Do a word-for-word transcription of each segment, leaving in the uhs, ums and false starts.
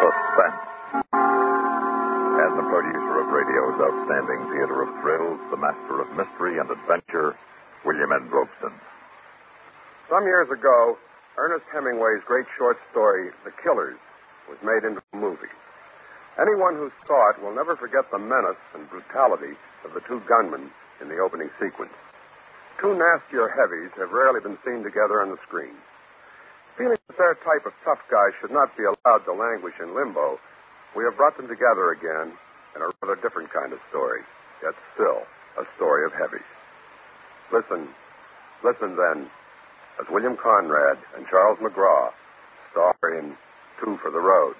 Suspense. And the producer of radio's outstanding theater of thrills, the master of mystery and adventure, William N. Robson. Some years ago, Ernest Hemingway's great short story, The Killers, was made into a movie. Anyone who saw it will never forget the menace and brutality of the two gunmen in the opening sequence. Two nastier heavies have rarely been seen together on the screen. Feeling that their type of tough guy should not be allowed to languish in limbo, we have brought them together again in a rather different kind of story, yet still a story of heavies. Listen, listen then, as William Conrad and Charles McGraw star in Two for the Road.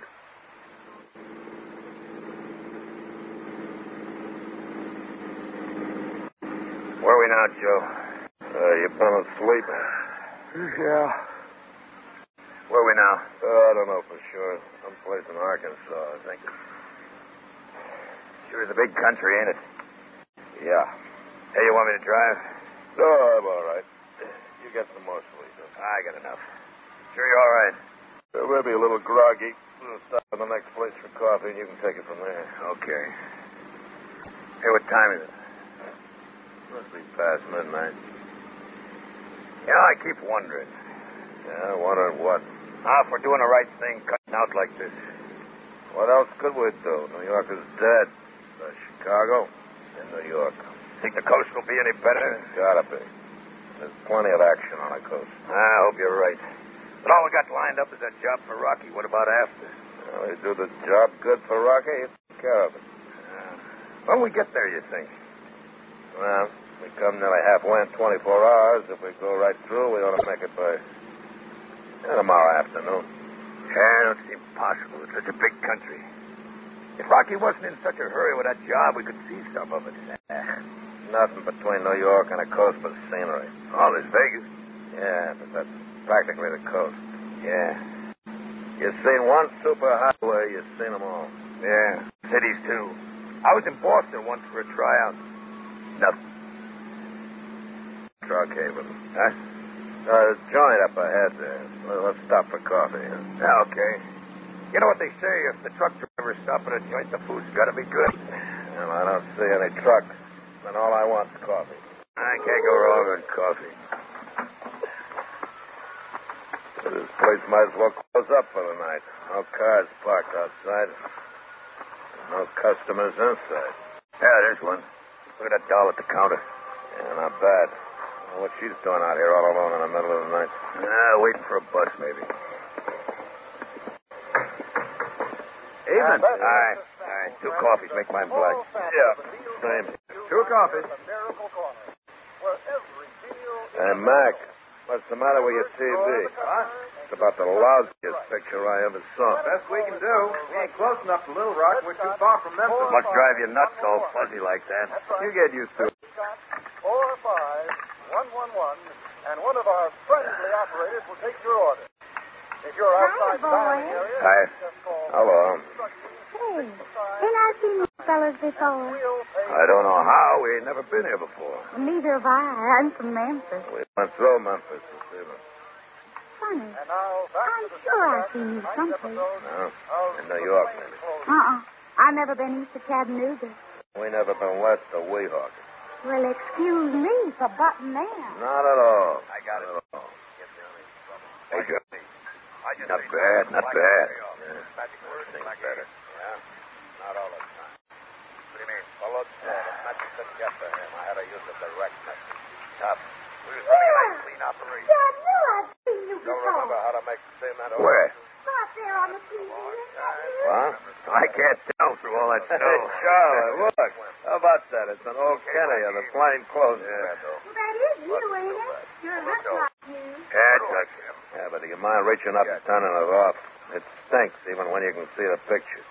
Where are we now, Joe? Uh, you been asleep? Yeah. Where are we now? Uh, I don't know for sure. Someplace in Arkansas, I think. Sure is a big country, ain't it? Yeah. Hey, you want me to drive? No, I'm all right. You get some more sleep. I got enough. Sure you're all right? Uh, we'll be a little groggy. We'll stop at the next place for coffee, and you can take it from there. Okay. Hey, what time is it? Must be past midnight. You know, I keep wondering. Yeah, wondering what? How, if we're doing the right thing, cutting out like this. What else could we do? New York is dead. Uh, Chicago and New York. Think the coast will be any better? Gotta be. There's plenty of action on the coast. I hope you're right. But all we got lined up is that job for Rocky. What about after? Well, we do the job good for Rocky, he'll take care of it. Uh, when we get there, you think? Well, we come nearly halfway in twenty-four hours. If we go right through, we ought to make it by yeah, tomorrow afternoon. Yeah, it don't seem possible. It's such a big country. If Rocky wasn't in such a hurry with that job, we could see some of it. Nothing between New York and the coast but scenery. Oh, there's Vegas. Yeah, but that's practically the coast. Yeah. You've seen one superhighway, you've seen them all. Yeah. Cities, too. I was in Boston once for a tryout. Nothing. Truck Haven. Huh? Uh, joint up ahead there. Well, let's stop for coffee. Huh? Yeah, okay. You know what they say, if the truck driver stops at a joint, the food's got to be good. Well, I don't see any trucks. And all I want is coffee. I can't go wrong with coffee. This place might as well close up for the night. No cars parked outside. No customers inside. Yeah, there's one. Look at that doll at the counter. Yeah, not bad. Well, what she's doing out here all alone in the middle of the night? Ah, waiting for a bus, maybe. Evening. All right. All right. Two coffees. Make mine black. Yeah. Same. Two coffees. Hey, Mac, what's the matter with your T V? What? It's about the lousiest picture I ever saw. Best we can do. We ain't close enough to Little Rock. We're too far from Memphis. Must drive you nuts all fuzzy like that. You get used to it. Four five one one one, and one of our friendly operators will take your order. If you're outside the dining area, Hi. just call. Hello. Hey, ain't I seen these fellas before? I don't know how. We ain't never been here before. Neither have I. I'm from Memphis. We went through Memphis this evening. Funny. And now back I'm to the sure I've second seen you act, someplace. No. In New York, maybe. Uh-uh. I've never been east of Chattanooga. We never been west of Weehawken. Well, excuse me for butting in. Not at all. I got it. Not at all. Hey, Joe. Not bad. Not bad. Yeah. Magic word. Things better. Yeah. Not all the time. What do you mean? Well, look, uh, the message didn't get to him. I had to use a direct message. Tough. We was running a nice clean operation. Yeah, I knew I'd seen you Don't before. remember how to make the cement oil? Where? Right there on the T V. What? I can't tell through all that Hey, snow. Charlie, look. How about that? It's an old Kenny of the plain clothes. Yeah, Well, that is you, ain't it? Sure looks like you. Yeah, it's like him. Yeah, but do you mind reaching up and turning it off? It stinks even when you can see the picture.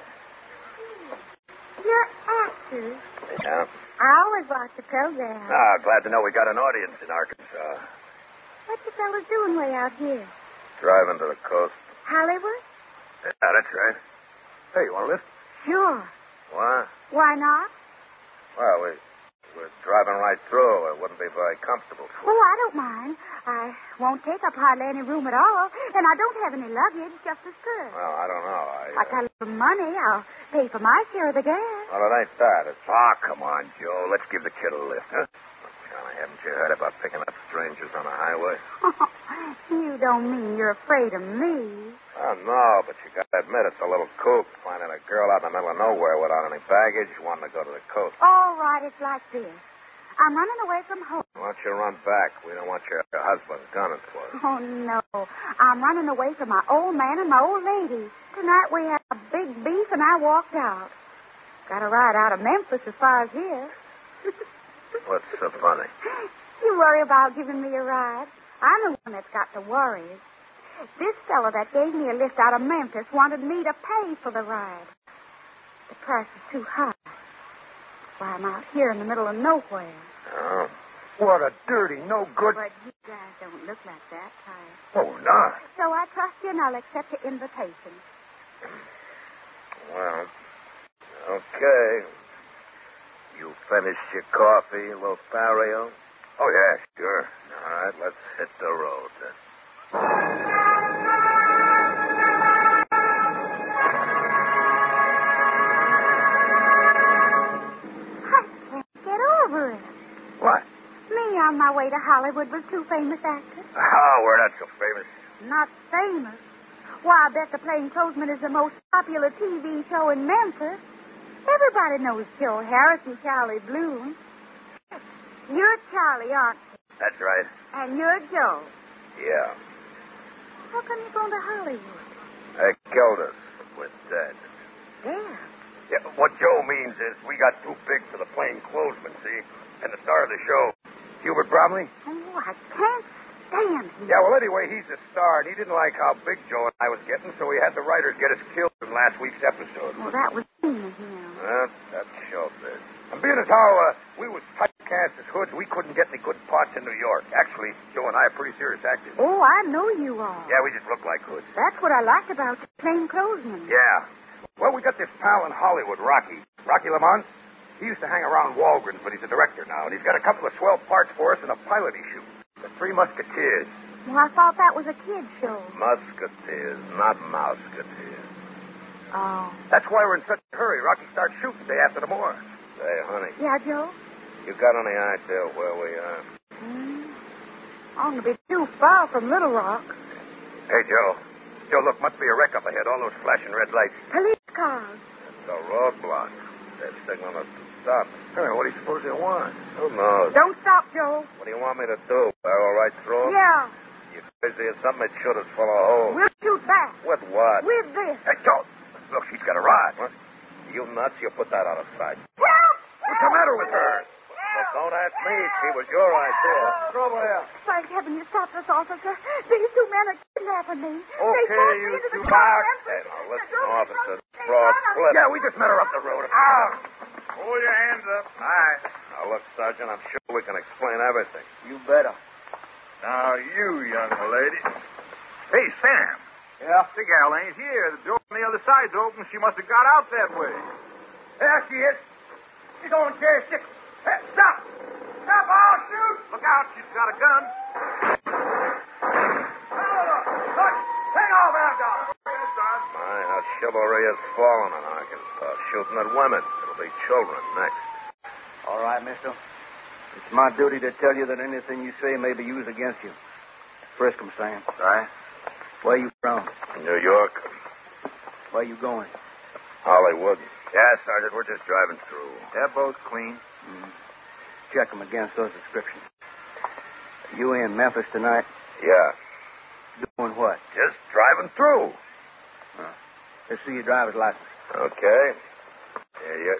You're actors. Yeah. I always watch the program. Ah, glad to know we got an audience in Arkansas. What you fellas doing way out here? Driving to the coast. Hollywood? Yeah, that's right. Hey, you want to listen? Sure. What? Why not? Well, we we're driving right through. It wouldn't be very comfortable for Oh, I don't mind. I won't take up hardly any room at all, and I don't have any luggage, just as good. Well, I don't know. I, uh... I got a little money. I'll pay for my share of the gas. Well, it ain't that. It's... Ah, come on, Joe. Let's give the kid a lift, huh? Johnny, haven't you heard about picking up strangers on the highway? You don't mean you're afraid of me. Oh, no, but you gotta admit it's a little kook finding a girl out in the middle of nowhere without any baggage wanting to go to the coast. All right, it's like this. I'm running away from home. Why don't you run back? We don't want your husband gunning for us. Oh, no. I'm running away from my old man and my old lady. Tonight we had a big beef, and I walked out. Got a ride out of Memphis as far as here. What's so funny? You worry about giving me a ride. I'm the one that's got the worries. This fellow that gave me a lift out of Memphis wanted me to pay for the ride. The price is too high. Why, I'm out here in the middle of nowhere. Oh. What a dirty, no good... But you guys don't look like that, Ty. Oh, not. So I trust you, and I'll accept your invitation. Well, okay. You finished your coffee, Lothario? Oh, yeah, sure. All right, let's hit the road then. I can't get over it. What? Me on my way to Hollywood with two famous actors. Oh, we're not so famous. Not famous. Why, I bet the Plainclothesman is the most popular T V show in Memphis. Everybody knows Joe Harris and Charlie Bloom. You're Charlie, aren't you? That's right. And you're Joe. Yeah. How come you're going to Hollywood? They killed us. We're dead. Yeah. Yeah, but what Joe means is we got too big for the plainclothesman, see? And the star of the show, Hubert Bromley. Oh, I can't stand him. Yeah, well, anyway, he's the star, and he didn't like how big Joe and I was getting, so he had the writers get us killed in last week's episode. Well, that was mean of him. Well, that's showbiz. And being as how uh, we was typecast as hoods, we couldn't get any good parts in New York. Actually, Joe and I are pretty serious actors. Oh, I know you are. Yeah, we just look like hoods. That's what I liked about the Plainclothesman. Yeah. Well, we got this pal in Hollywood, Rocky. Rocky Lamont. He used to hang around Walgreens, but he's a director now, and he's got a couple of swell parts for us in a pilot he shoots. The Three Musketeers. Well, I thought that was a kid's show. Musketeers, not mouseketeers. Oh. That's why we're in such a hurry. Rocky starts shooting the day after tomorrow. Say, honey, Yeah, Joe? you got any idea where we are? Hmm. Oughtn't to be too far from Little Rock. Hey, Joe. Joe, look, must be a wreck up ahead. All those flashing red lights. Police cars. It's a roadblock. They're signaling us to stop. Hey, what do you suppose they want? Who knows? Don't stop, Joe. What do you want me to do? Barrel right through 'em? Yeah. You crazy or something? It shoot us full of holes. We'll shoot back. With what? With this. Hey, Joe. Look, she's got a rod. What? You nuts? You put that out of sight. Help! What's the matter with her? Well, don't ask me. She was your idea. Trouble here. Thank heaven you stopped us, officer. These two men are kidnapping me. They Okay, forced me you into the two car out. and- Hey, now listen, They drove me officer. from- Cross split. Yeah, we just met her up the road. Ah! Hold your hands up. All right. Now, look, Sergeant, I'm sure we can explain everything. You better. Now, you, young lady. Hey, Sam. Yeah? The gal ain't here. The door on the other side's open. She must have got out that way. There she is. She's on chair six. Hey, stop! Stop! I'll shoot! Look out. She's got a gun. Look! Hang on, man, down. My, how chivalry has fallen in Arkansas. Shooting at women. It'll be children next. All right, mister. It's my duty to tell you that anything you say may be used against you. Frisk 'em, Sam. Right? Where you from? New York. Where you going? Hollywood. Yeah, Sergeant, we're just driving through. They're both clean. Mm. Check 'em against those descriptions. You in Memphis tonight? Yeah. Doing what? Just driving through. Uh, let's see your driver's license. Okay. Here you...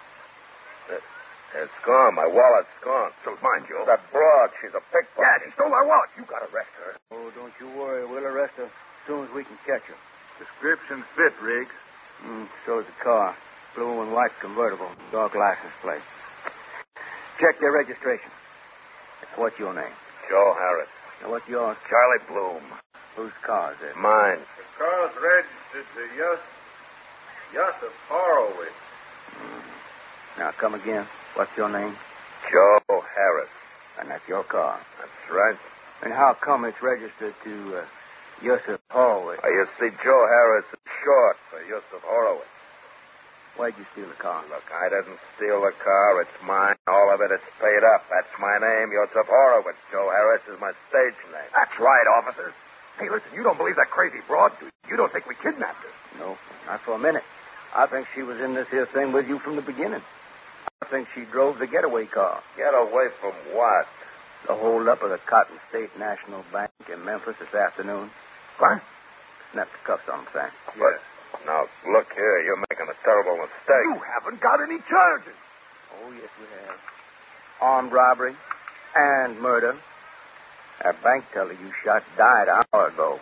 It's gone. My wallet's gone. So's mine, Joe. That broad, she's a pickpocket. Yeah, she stole our wallet. You gotta arrest her. Oh, don't you worry. We'll arrest her as soon as we can catch her. Description fit, Riggs. Mm, so's the car. Blue and white convertible. Dark license plate. Check their registration. What's your name? Joe Harris. Now, what's yours? Charlie Bloom. Whose car is it? Mine. The car's registered to Yus... Yusuf Horowitz. Mm. Now, come again. What's your name? Joe Harris. And that's your car. That's right. And how come it's registered to uh, Yusuf Horowitz? Uh, you see, Joe Harris is short for Yusuf Horowitz. Why'd you steal the car? Look, I didn't steal the car. It's mine. All of it is paid up. That's my name, Yusuf Horowitz. Joe Harris is my stage name. That's right, officer. Hey, listen, you don't believe that crazy broad, do you? You don't think we kidnapped her? No, not for a minute. I think she was in this here thing with you from the beginning. I think she drove the getaway car. Get away from what? The holdup of the Cotton State National Bank in Memphis this afternoon. What? Snapped the cuffs on the thing. Yes. Now, look here. You're making a terrible mistake. You haven't got any charges. Oh, yes, we have. Armed robbery and murder. That bank teller you shot died an hour ago.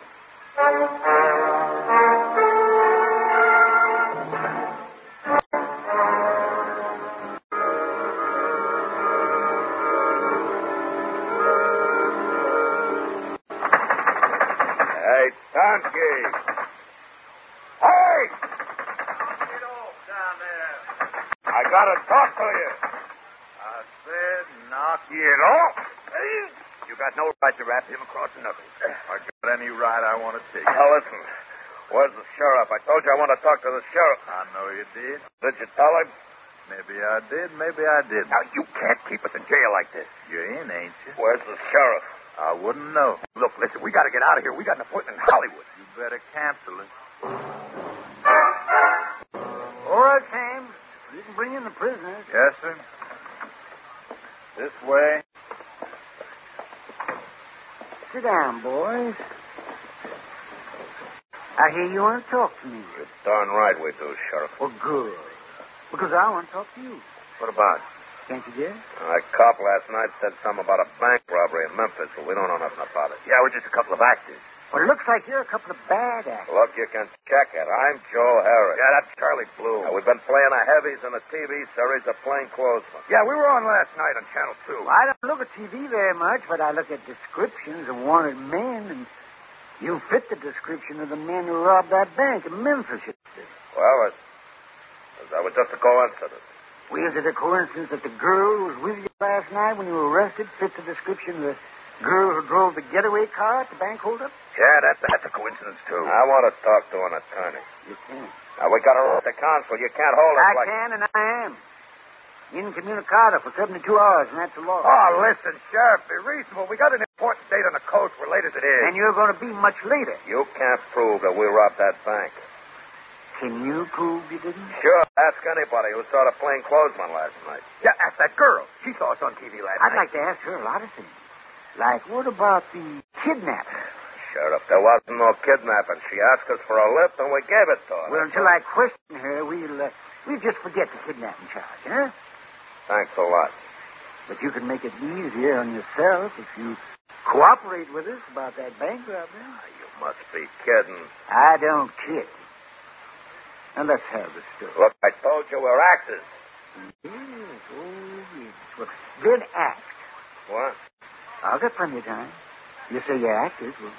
Hey, Tonski. Hey! Get off down there. I gotta talk to you. I said knock it off. Hey! You got no right to rap him across the knuckles. I got any right I want to take. Now, listen. Where's the sheriff? I told you I want to talk to the sheriff. I know you did. Did you tell him? Maybe I did, maybe I didn't. Now, you can't keep us in jail like this. You're in, ain't you? Where's the sheriff? I wouldn't know. Look, listen, we got to get out of here. We got an appointment in Hollywood. You better cancel it. All right, Sam. You can bring in the prisoners. Yes, sir. This way. Sit down, boys. I hear you want to talk to me. You're darn right we do, Sheriff. Well, good. Because I want to talk to you. What about? Can't you guess? That cop last night said something about a bank robbery in Memphis, but we don't know nothing about it. Yeah, we're just a couple of actors. Well, it looks like you're a couple of bad actors. Look, you can check it. I'm Joe Harris. Yeah, that's Charlie Blue. Now, we've been playing the heavies in a T V series of plainclothesmen. Yeah, we were on last night on Channel two. Well, I don't look at T V very much, but I look at descriptions of wanted men, and you fit the description of the men who robbed that bank in Memphis yesterday. Well, it, that was just a coincidence. Well, is it a coincidence that the girl who was with you last night when you were arrested fits the description of the girl who drove the getaway car at the bank holdup? Yeah, that, that's a coincidence, too. I want to talk to an attorney. You can't. Now, we got to roll the counsel. You can't hold us I like... can, and I am. Incommunicado for seventy-two hours, and that's the law. Oh, listen, Sheriff, be reasonable. We got an important date on the coast. We're late as it is. And you're going to be much later. You can't prove that we robbed that bank. Can you prove you didn't? Sure, ask anybody who saw the plainclothesman last night. Yeah, ask that girl. She saw us on T V last I'd night. like to ask her a lot of things. Like, what about the kidnapping? Sheriff, there wasn't no kidnapping. She asked us for a lift, and we gave it to her. Well, until I question her, we'll, uh, we'll just forget the kidnapping charge, huh? Thanks a lot. But you can make it easier on yourself if you cooperate with us about that bank robbery. You must be kidding. I don't kid. Now, let's have the story. Look, I told you we're actors. Yes, oh, yes. Well, then act. What? I'll get plenty of time. You say you're actors. Well,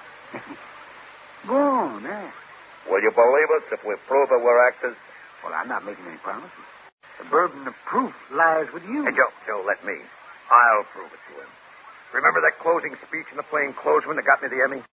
go on, act. Will you believe us if we prove that we're actors? Well, I'm not making any promises. The burden of proof lies with you. Hey, Joe, Joe, let me. I'll prove it to him. Remember that closing speech in the plainclothesman that got me the Emmy?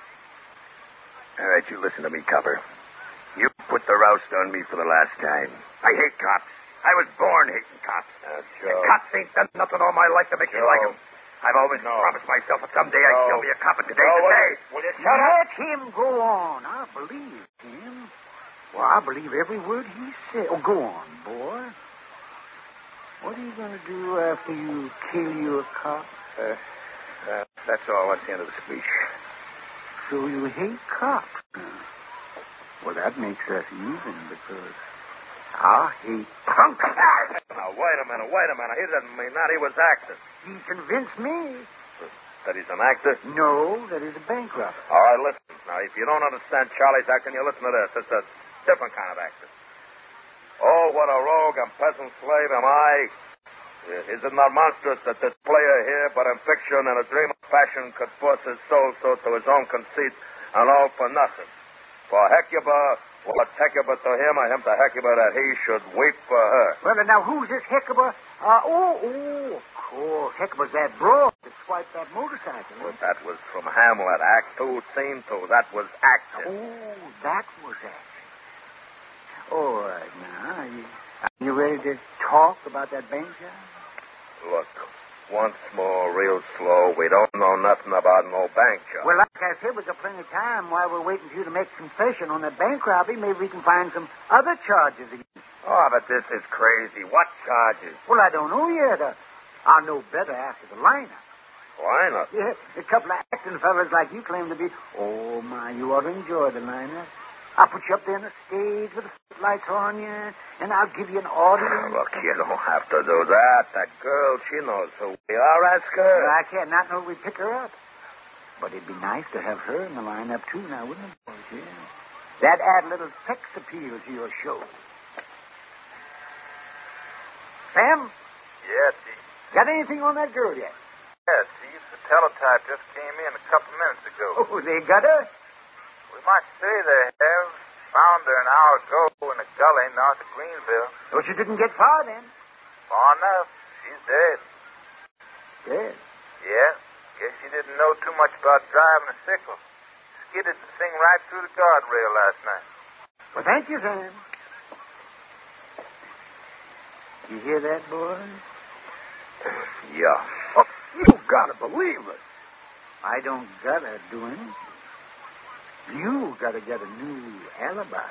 All right, you listen to me, copper. You put the roust on me for the last time. I hate cops. I was born hating cops. Uh, Joe. And cops ain't done nothing all my life to make me Joe. like them. I've always No. promised myself that someday I'd No. still be a cop, and today's No, the will day. you- Will you shut up? Let him go on. I believe him. Well, I believe every word he said. Oh, go on, boy. What are you going to do after you kill your cop? Uh, uh, that's all. That's the end of the speech. So you hate cops. Well, that makes us even because I hate punks. Now, wait a minute, wait a minute. He didn't mean that. He was acting. He convinced me. That he's an actor? No, that is a bank robber. All right, listen. Now, if you don't understand Charlie's acting, you listen to this. It's a different kind of acting. Oh, what a rogue and peasant slave am I. Is it not monstrous that this player here, but in fiction and a dream of passion, could force his soul so to his own conceit, and all for nothing? For Hecuba, what Hecuba to him, or him to Hecuba, that he should weep for her. Well, now, who's this Hecuba, Uh, oh, oh, of course. Heck, was that broad that swiped that motorcycle. But that was from Hamlet, Act Two, Scene Two. That was acting. Oh, that was action. All right, now, are you, are you ready to talk about that bank job? Look, once more, real slow. We don't know nothing about no bank job. Well, like I said, we've got plenty of time while we're waiting for you to make a confession on that bank robbery. Maybe we can find some other charges against you. Oh, but this is crazy. What charges? Well, I don't know yet. Uh, I'll know better after the lineup. Lineup? Yeah, a couple of acting fellas like you claim to be. Oh, my, you ought to enjoy the lineup. I'll put you up there on the stage with the footlights on you, and I'll give you an audience. Look, you don't have to do that. That girl, she knows who we are. Ask her. Well, I can't not know we pick her up. But it'd be nice to have her in the lineup, too, now, wouldn't it, boys? Yeah. That'd add a little sex appeal to your show. Sam? Yes, he... Got anything on that girl yet? Yes, he's the teletype just came in a couple minutes ago. Oh, they got her? We might say they have. Found her an hour ago in a gully north of Greenville. Oh, she didn't get far, then. Far enough. She's dead. Dead? Yeah. Guess she didn't know too much about driving a sickle. Skidded the thing right through the guardrail last night. Well, thank you, Sam. You hear that, boy? Yeah. Oh, you gotta believe it. I don't gotta do it. You gotta get a new alibi.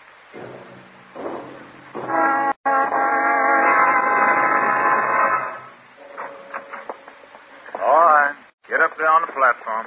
All right. Get up there on the platform.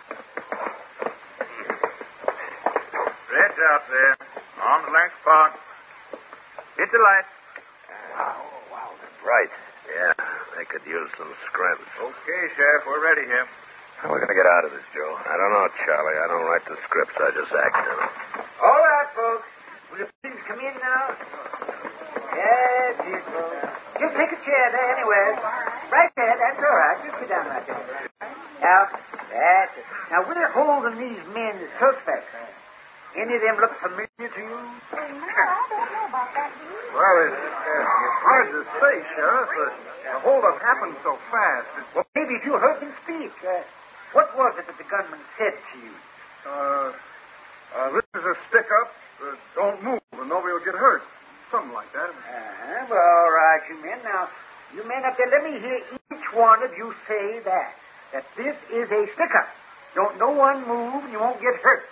Stretch out there. Arms length apart. Hit the light. Wow, wow, that's right. Yeah, they could use some scrimps. Okay, Sheriff. We're ready here. How are we going to get out of this, Joe? I don't know, Charlie. I don't write the scripts. I just act in them. All right, folks. Will you please come in now? Yes, yes, folks. Just take a chair there anywhere. Right there. That's all right. Just sit down right there. Now, that's it. Now, we're holding these men as suspects. Any of them look familiar to you? No, I don't know about that, do you? Well, it's, uh, it's hard to say, Sheriff. Uh, the holdup happened so fast. It, Well, maybe if you heard them speak. Uh, what was it that the gunman said to you? uh, uh, this is a stick-up. Uh, don't move, and nobody will get hurt. Something like that. Uh-huh. Well, all right, you men. Now, you men up there, let me hear each one of you say that. That this is a stick-up. Don't no one move, and you won't get hurt.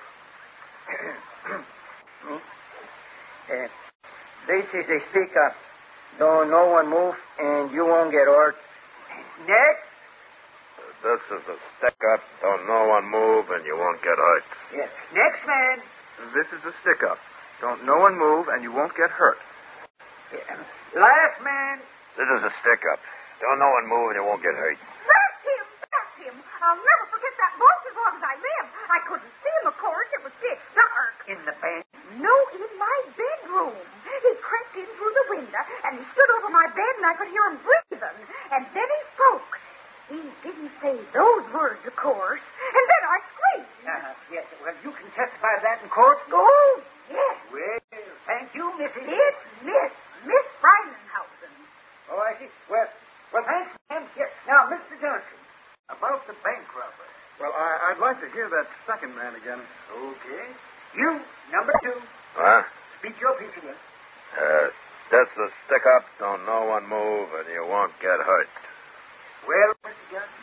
Uh, this is a stick-up. Don't no one move, and you won't get hurt. Next. This is a stick-up. Don't no one move, and you won't get hurt. Yes. Next man. This is a stick-up. Don't no one move, and you won't get hurt. Yeah. Last man. This is a stick-up. Don't no one move, and you won't get hurt. That's him! That's him! I'll never forget that voice as long as I live. I couldn't see him, of course. It was pitch dark. In the bank. No, in my bedroom. He crept in through the window, and he stood over my bed, and I could hear him breathing. And then he spoke. He didn't say those words, of course. And then I screamed. Uh, yes. Well, you can testify to that in court. Oh, yes. Well, thank you, Missus It's Miss, Miss Freinenhausen. Oh, I see. Well, well, thanks, ma'am. Yes. Now, Mister Johnson, about the bank robbery. Well, I, I'd like to hear that second man again. Okay. You, number two, Huh? speak your piece again. Uh, this is a stick-up. Don't no one move, and you won't get hurt. Well, Mister Johnson?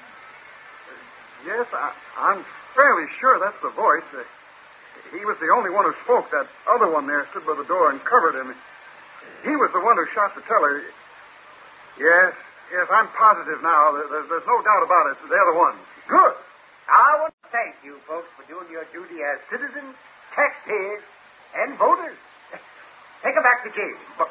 Yes, I, I'm fairly sure that's the voice. Uh, he was the only one who spoke. That other one there stood by the door and covered him. He was the one who shot the teller. Yes, yes, I'm positive now. There, there's no doubt about it. They're the ones. Good. I want to thank you folks for doing your duty as citizens, taxpayers, and voters. Take them back to jail. Book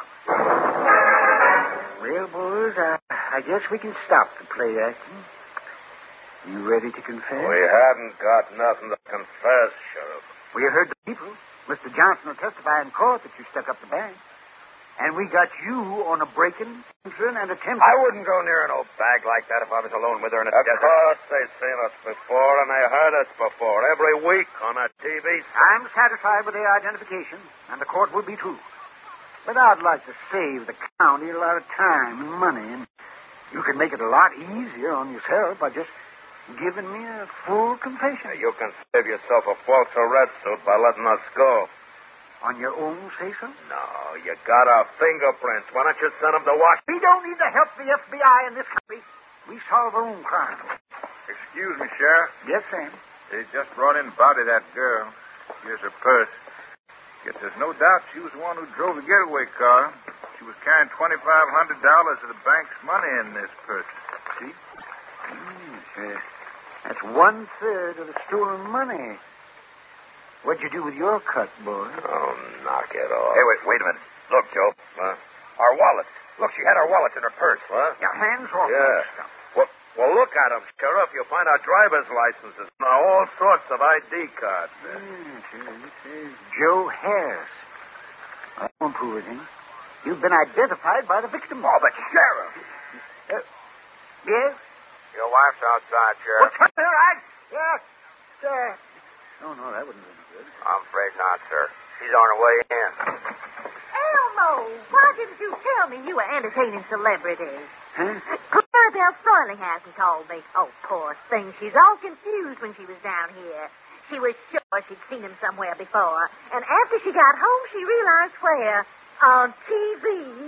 'em. Well, boys, I, I guess we can stop the play acting. You ready to confess? We haven't got nothing to confess, Sheriff. We heard the people. Mister Johnson will testify in court that you stuck up the bank. And we got you on a break-in, entering, and attempt. I wouldn't go near an old bag like that if I was alone with her in a Of desert. course, they've seen us before, and they heard us before, every week on a T V. I'm satisfied with their identification, and the court will be too. But I'd like to save the county a lot of time and money, and you could make it a lot easier on yourself by just giving me a full confession. You can save yourself a false arrest suit by letting us go. On your own say-so? No, you got our fingerprints. Why don't you send them to Washington? We don't need the help of the F B I in this country. We solve our own crime. Excuse me, Sheriff. Yes, Sam. They just brought in body that girl. Here's her purse. Guess there's no doubt she was the one who drove the getaway car. She was carrying twenty-five hundred dollars of the bank's money in this purse. See? Mm, sure. That's one-third of the stolen money. What'd you do with your cut, boy? Oh, knock it off. Hey, wait, wait a minute. Look, Joe. Huh? Our wallets. Look, she had our wallets in her purse. What? Your hands off Yeah. that stuff. Well, well, look at them, Sheriff. You'll find our driver's licenses and all sorts of I D cards. Mm, sure. This is Joe Harris. I won't prove anything. You've been identified by the victim. Oh, but Sheriff. Uh, yes? Your wife's outside, Sheriff. What's her right? Yes, sir. Oh, no, that wouldn't be good. I'm afraid not, sir. She's on her way in. Elmo, why didn't you tell me you were entertaining celebrities? Huh? Clarabelle Starling hasn't called me. Oh, poor thing. She's all confused when she was down here. She was sure she'd seen him somewhere before. And after she got home, she realized where. On T V.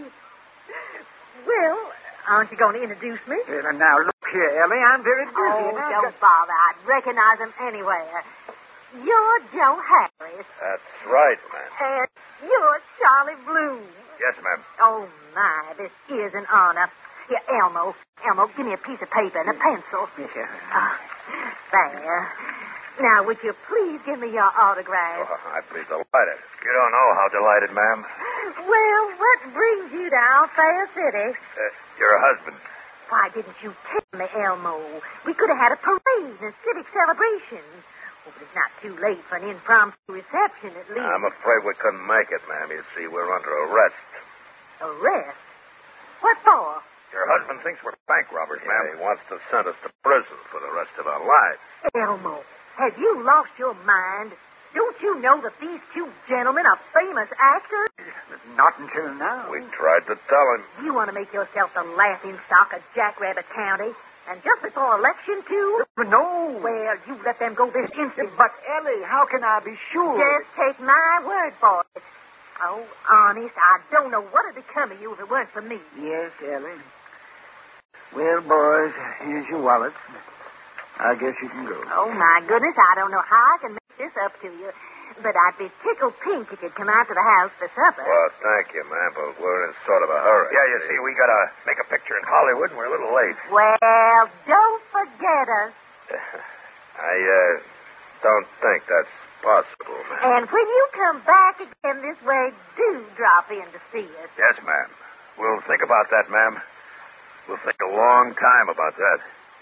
Well, aren't you going to introduce me? Uh, now, look here, Ellie. I'm very busy. Oh, and I've don't got- bother. I'd recognize him anywhere. You're Joe Harris. That's right, man. And you're Charlie Bloom. Yes, ma'am. Oh, my, this is an honor. Here, Elmo. Elmo, give me a piece of paper and a pencil. Yes, sir. Ah, there. Now, would you please give me your autograph? Oh, I'd be delighted. You don't know how delighted, ma'am. Well, what brings you to our fair city? Uh, your husband. Why didn't you tell me, Elmo? We could have had a parade and a civic celebration. Oh, but it's not too late for an impromptu reception, at least. I'm afraid we couldn't make it, ma'am. You see, we're under arrest. Arrest? What for? Your husband thinks we're bank robbers, Yeah, ma'am. he wants to send us to prison for the rest of our lives. Elmo, have you lost your mind? Don't you know that these two gentlemen are famous actors? Not until now. We tried to tell him. You want to make yourself the laughing stock of Jackrabbit County? And just before election, too? No. Well, you let them go this instant. But, Ellie, how can I be sure? Just take my word for it. Oh, honest, I don't know what would become of you if it weren't for me. Yes, Ellie. Well, boys, here's your wallets. I guess you can go. Oh, my goodness, I don't know how I can make this up to you. But I'd be tickled pink if you'd come out to the house for supper. Well, thank you, ma'am, but we're in sort of a hurry. Yeah, you see, we got to make a picture in Hollywood, and we're a little late. Well, don't forget us. I, uh, don't think that's possible, ma'am. And when you come back again this way, do drop in to see us. Yes, ma'am. We'll think about that, ma'am. We'll think a long time about that.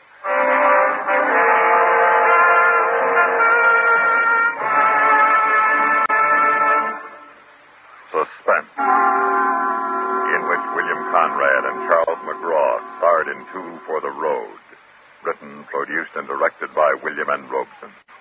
Suspense, in which William Conrad and Charles McGraw starred in Two for the Road, written, produced, and directed by William N. Robeson.